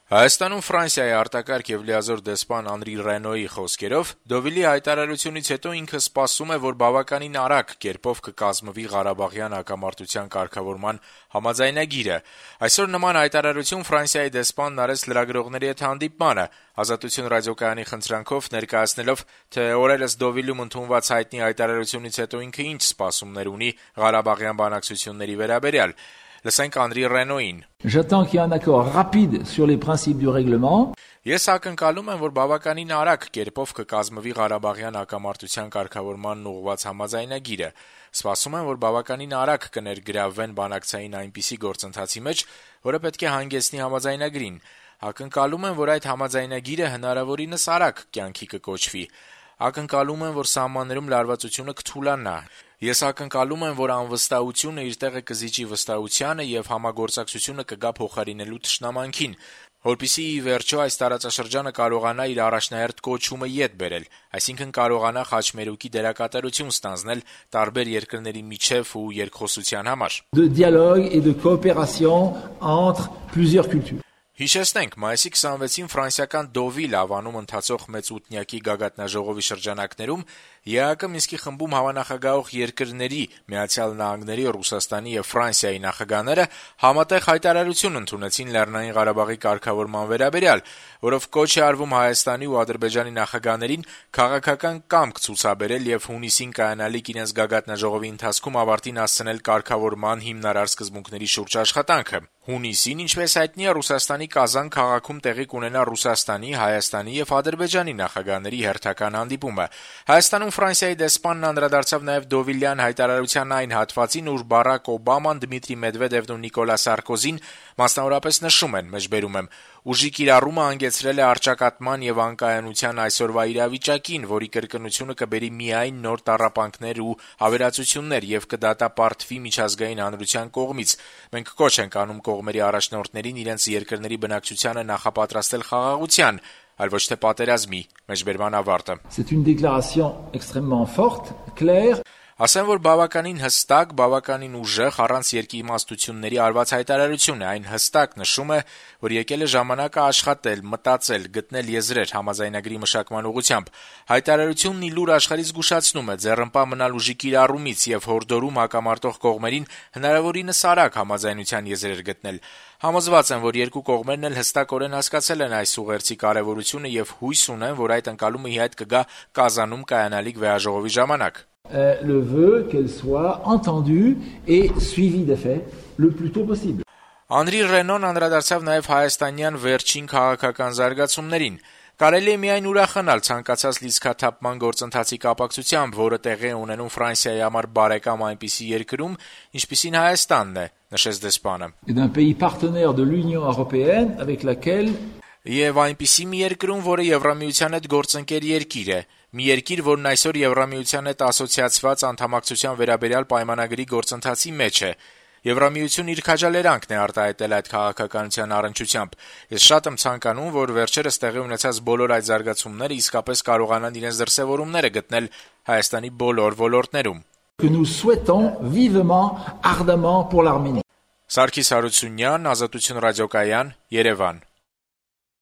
Հայաստանում Ֆրանսիայի արտակարգ եւ լիազոր դեսպան Անրի Ռենոյի խոսքերով Դովիլի հայտարարությունից հետո ինքը սպասում է, որ բավականին արագ կերպով կկազմվի Ղարաբաղյան հակամարտության կարգավորման համաձայնագիրը։ Այսօր նման հայտարարություն Ֆրանսիայի դեսպանն արեց լրագրողների հետ հանդիպմանը, Ազատություն ռադիոկայանի խնդրանքով ներկայացնելով, թե օրերս Դովիլում ընդունված հայտնի հայտարարությունից հետո ինքը ինչ սպասումներ ունի Ղարաբաղյան բանակցությունների վերաբերյալ։ Լսենք Անրի Ռենոյին. J'attends qu'il y ait un accord rapide sur les principes du règlement. Ես ակնկալում եմ, որ բավականին արագ կերպով կկազմվի Ղարաբաղյան հակամարտության կարգավորմանն ուղղված համաձայնագիրը։ Սպասում եմ, որ բավականին արագ կներգրավվեն բանակցային այնպիսի գործընթացի մեջ, որը պետք է հանգեցնի համաձայնագրին։ Ակնկալում եմ, որ այդ համաձայնագիրը հնարավորինս արագ կյանքի կկոչվի։ Ակնկալում եմ, որ սահմաններում լարվածությունը կթուլանա։ Ես ակնկալում եմ, որ անվստահությունը իր տեղը կզիջի վստահությանը եւ համագործակցությունը կգա փոխարինելու թշնամանքին, որպեսզի ի վերջո այս տարածաշրջանը կարողանա իր առաջնահերթ կոչումը ետ բերել, այսինքն կարողանա խաչմերուկի դերակատարություն ստանձնել տարբեր երկրների միջև ու երկխոսության համար։ De dialogue et de coopération entre plusieurs cultures. Հիշեցնենք, մայիսի 26-ին ֆրանսիական Դովիլ ավանում ընթացող մեծ ութնյակի գագաթնաժողովի շրջանակներում ԵԱՀԿ Մինսկի խմբում հավանախագահող երկրների Միացյալ Նահանգների, Ռուսաստանի եւ Ֆրանսիայի նախագահները համատեղ հայտարարություն ընդունեցին Լեռնային Ղարաբաղի կարգավորման վերաբերյալ, որով կոչ է արվում Հայաստանի ու Ադրբեջանի նախագահներին քաղաքական կամք ցուցաբերել եւ հունիսին կայանալիք իրենց գագաթնաժողովի ընթացքում ավարտին հասցնել կարգավորման հիմնարար սկզբունքների շուրջ աշխատանքը։ Հունիսին, ինչպես հայտնի է, Ռուսաստանի Կազան քաղաքում տեղի կունենա Ռուսաստանի, Հայաստանի եւ Ադրբեջանի նախագահների հերթական հանդիպումը։ Հայաստանում Ֆրանսիայի դեսպանն անդրադարձավ նաեւ Դովիլյան հայտարարության այն հատվածին, ուր Բարակ Օբաման, Դմիտրի Մեդվեդևն ու Նիկոլա Սարկոզին մասնավորապես նշում են, մեջբերում եմ, ուժի կիրառումը հանգեցրել է առճակատման եւ անկայանության այսօրվա իրավիճակին, որի կրկնությունը կբերի միայն նոր տառապանքներ ու ավերածություններ եւ կդատապարտվի միջազգային հանրության կողմից։ Մենք կոչ ենք անում կողմերի առաջնորդներին իրենց երկրների բնակչությանը նախապատրաստել խաղաղության, այլ ոչ թե պատերազմի, մեջբերման ավարտը։ C'est une déclaration extrêmement forte, claire. Ասեմ, որ բավականին հստակ, բավականին ուժեղ, առանց երկիմաստությունների արված հայտարարություն է, այն հստակ նշում է, որ եկել է ժամանակը աշխատել, մտածել, գտնել եզրեր համաձայնագրի մշակման ուղղությամբ։ Հայտարարությունն ի լուր աշխարհից զգուշացնում է ձեռնպահ մնալ ուժի կիրառումից եւ հորդորում հակամարտող կողմերին հնարավորինս արագ համաձայնության եզրեր գտնել։ Համոզված եմ, որ երկու կողմերն էլ հստակորեն հասկացել են այս ուղերձի կարեւորությունը եւ հույս ունեն, որ այդ ընկալումը ի հայտ կգա Կազանում կայանալիք վեհաժողովի ժամանակ։ Le veut qu'elle soit entendue et suivie de fait le plus tôt possible. Անրի Ռենոն անդրադարձավ նաև հայաստանյան վերջին քաղաքական զարգացումներին։ Կարելի է միայն ուրախանալ ցանկացած լիցքաթափման գործընթացի կապակցությամբ, որը տեղի է ունենում Ֆրանսիայի համար բարեկամ այնպիսի երկրում, ինչպիսին Հայաստանն է, նշեց դեսպանը։ D'un pays partenaire de l'Union européenne avec laquelle Եվ այնպիսի մի երկրում, որը Եվրամիության հետ գործընկեր երկիր է, մի երկիր, որն այսօր Եվրամիության հետ ասոցիացված անդամակցության վերաբերյալ պայմանագրի գործընթացի մեջ է։ Եվրամիությունն իր քաջալերանքն է արտահայտել այդ քաղաքականության առնչությամբ։ Ես շատ եմ ցանկանում, որ վերջերս տեղի ունեցած բոլոր այդ զարգացումները իսկապես կարողանան իրենց դրսևորումները գտնել Հայաստանի բոլոր ոլորտներում։ que nous souhaitons vivement, ardemment pour l'Arménie. Սարգիս Հարությունյան, Ազատություն ռադիոկայան, Երևան։